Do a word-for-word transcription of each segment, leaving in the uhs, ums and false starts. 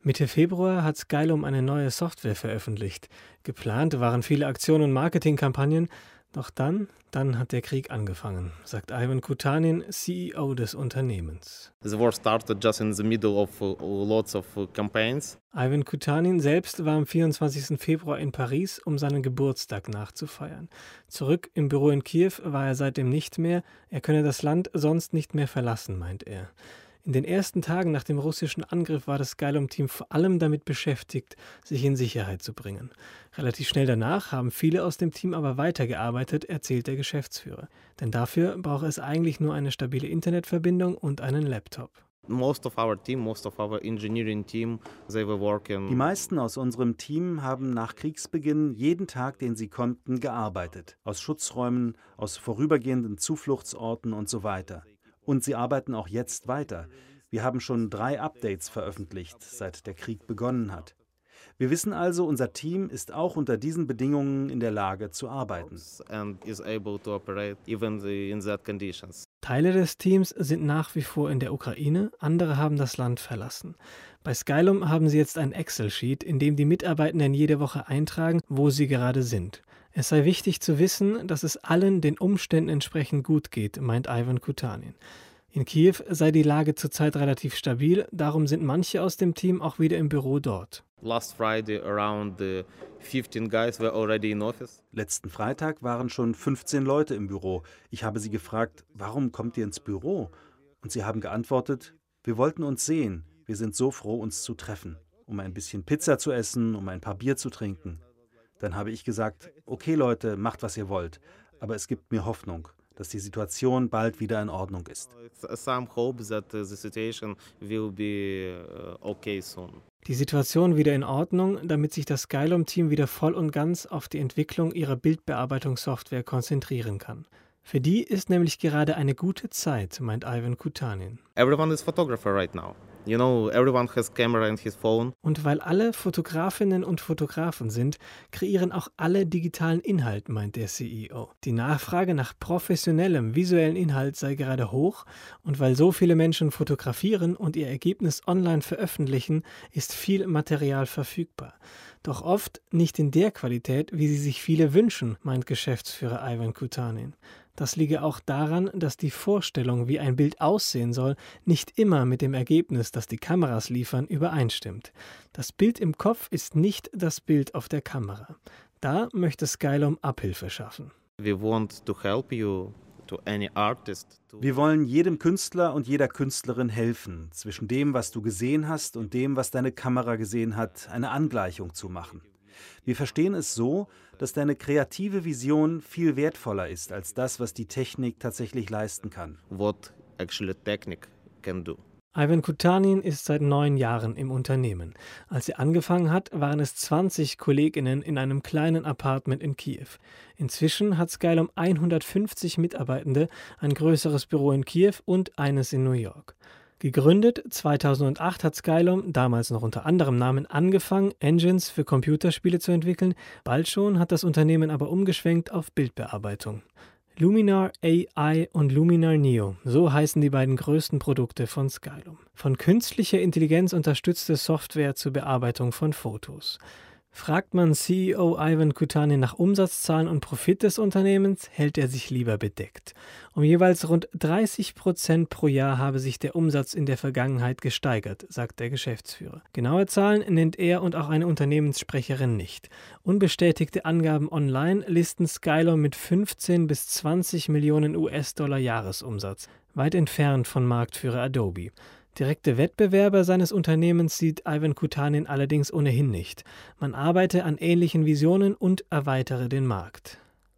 Mitte Februar hat Skylum eine neue Software veröffentlicht. Geplant waren viele Aktionen und Marketingkampagnen, doch dann, dann hat der Krieg angefangen, sagt Ivan Kutanin, C E O des Unternehmens. The war started just in the middle of uh, lots of uh, campaigns. Ivan Kutanin selbst war am vierundzwanzigsten Februar in Paris, um seinen Geburtstag nachzufeiern. Zurück im Büro in Kiew war er seitdem nicht mehr, er könne das Land sonst nicht mehr verlassen, meint er. In den ersten Tagen nach dem russischen Angriff war das Skylum-Team vor allem damit beschäftigt, sich in Sicherheit zu bringen. Relativ schnell danach haben viele aus dem Team aber weitergearbeitet, erzählt der Geschäftsführer. Denn dafür braucht es eigentlich nur eine stabile Internetverbindung und einen Laptop. Most of our team, most of our engineering team, they were working. Die meisten aus unserem Team haben nach Kriegsbeginn jeden Tag, den sie konnten, gearbeitet. Aus Schutzräumen, aus vorübergehenden Zufluchtsorten und so weiter. Und sie arbeiten auch jetzt weiter. Wir haben schon drei Updates veröffentlicht, seit der Krieg begonnen hat. Wir wissen also, unser Team ist auch unter diesen Bedingungen in der Lage zu arbeiten. And is able to operate even in that conditions. Teile des Teams sind nach wie vor in der Ukraine, andere haben das Land verlassen. Bei Skylum haben sie jetzt ein Excel-Sheet, in dem die Mitarbeitenden jede Woche eintragen, wo sie gerade sind. Es sei wichtig zu wissen, dass es allen den Umständen entsprechend gut geht, meint Ivan Kutanin. In Kiew sei die Lage zurzeit relativ stabil, darum sind manche aus dem Team auch wieder im Büro dort. Last Friday around fifteen guys were already in office. Letzten Freitag waren schon fünfzehn Leute im Büro. Ich habe sie gefragt, warum kommt ihr ins Büro? Und sie haben geantwortet, wir wollten uns sehen, wir sind so froh, uns zu treffen, um ein bisschen Pizza zu essen, um ein paar Bier zu trinken. Dann habe ich gesagt, okay Leute, macht was ihr wollt, aber es gibt mir Hoffnung, dass die Situation bald wieder in Ordnung ist. Some hope that the situation will be okay soon. Die Situation wieder in Ordnung, damit sich das Skylum-Team wieder voll und ganz auf die Entwicklung ihrer Bildbearbeitungssoftware konzentrieren kann. Für die ist nämlich gerade eine gute Zeit, meint Ivan Kutanin. Everyone is photographer right now. You know, everyone has camera in his phone. Und weil alle Fotografinnen und Fotografen sind, kreieren auch alle digitalen Inhalt, meint der C E O. Die Nachfrage nach professionellem visuellen Inhalt sei gerade hoch und weil so viele Menschen fotografieren und ihr Ergebnis online veröffentlichen, ist viel Material verfügbar. Doch oft nicht in der Qualität, wie sie sich viele wünschen, meint Geschäftsführer Ivan Kutanin. Das liege auch daran, dass die Vorstellung, wie ein Bild aussehen soll, nicht immer mit dem Ergebnis, das die Kameras liefern, übereinstimmt. Das Bild im Kopf ist nicht das Bild auf der Kamera. Da möchte Skylum Abhilfe schaffen. We want to help you, to any artist. To Wir wollen jedem Künstler und jeder Künstlerin helfen, zwischen dem, was du gesehen hast und dem, was deine Kamera gesehen hat, eine Angleichung zu machen. Wir verstehen es so, dass deine kreative Vision viel wertvoller ist als das, was die Technik tatsächlich leisten kann. What actually technique can do. Ivan Kutanin ist seit neun Jahren im Unternehmen. Als er angefangen hat, waren es zwanzig Kolleginnen in einem kleinen Apartment in Kiew. Inzwischen hat Skylum hundertfünfzig Mitarbeitende, ein größeres Büro in Kiew und eines in New York. Gegründet zweitausendacht hat Skylum, damals noch unter anderem Namen, angefangen, Engines für Computerspiele zu entwickeln. Bald schon hat das Unternehmen aber umgeschwenkt auf Bildbearbeitung. Luminar A I und Luminar Neo, so heißen die beiden größten Produkte von Skylum. Von künstlicher Intelligenz unterstützte Software zur Bearbeitung von Fotos. Fragt man C E O Ivan Kutanin nach Umsatzzahlen und Profit des Unternehmens, hält er sich lieber bedeckt. Um jeweils rund dreißig Prozent pro Jahr habe sich der Umsatz in der Vergangenheit gesteigert, sagt der Geschäftsführer. Genaue Zahlen nennt er und auch eine Unternehmenssprecherin nicht. Unbestätigte Angaben online listen Skylum mit fünfzehn bis zwanzig Millionen U S-Dollar Jahresumsatz, weit entfernt von Marktführer Adobe. Direkte Wettbewerber seines Unternehmens sieht Ivan Kutanin allerdings ohnehin nicht. Man arbeite an ähnlichen Visionen und erweitere den Markt.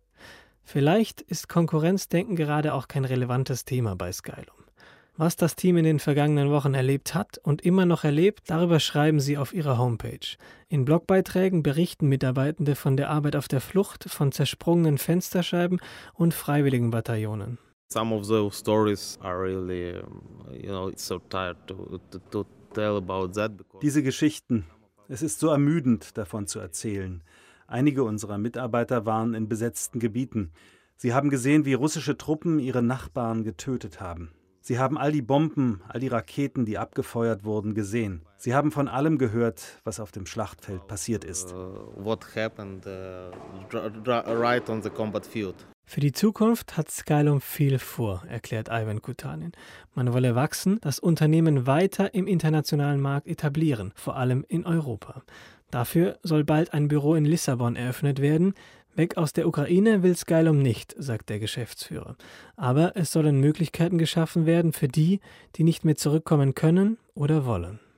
Vielleicht ist Konkurrenzdenken gerade auch kein relevantes Thema bei Skylum. Was das Team in den vergangenen Wochen erlebt hat und immer noch erlebt, darüber schreiben sie auf ihrer Homepage. In Blogbeiträgen berichten Mitarbeitende von der Arbeit auf der Flucht, von zersprungenen Fensterscheiben und Freiwilligenbataillonen. Some of those stories are really, you know, it's so tired to, to, to tell about that. Diese Geschichten, es ist so ermüdend, davon zu erzählen. Einige unserer Mitarbeiter waren in besetzten Gebieten. Sie haben gesehen, wie russische Truppen ihre Nachbarn getötet haben. Sie haben all die Bomben, all die Raketen, die abgefeuert wurden, gesehen. Sie haben von allem gehört, was auf dem Schlachtfeld passiert ist. Uh, what happened uh, dr- dr- right on the combat field. Für die Zukunft hat Skylum viel vor, erklärt Ivan Kutanin. Man wolle wachsen, das Unternehmen weiter im internationalen Markt etablieren, vor allem in Europa. Dafür soll bald ein Büro in Lissabon eröffnet werden. Weg aus der Ukraine will Skylum nicht, sagt der Geschäftsführer. Aber es sollen Möglichkeiten geschaffen werden für die, die nicht mehr zurückkommen können oder wollen.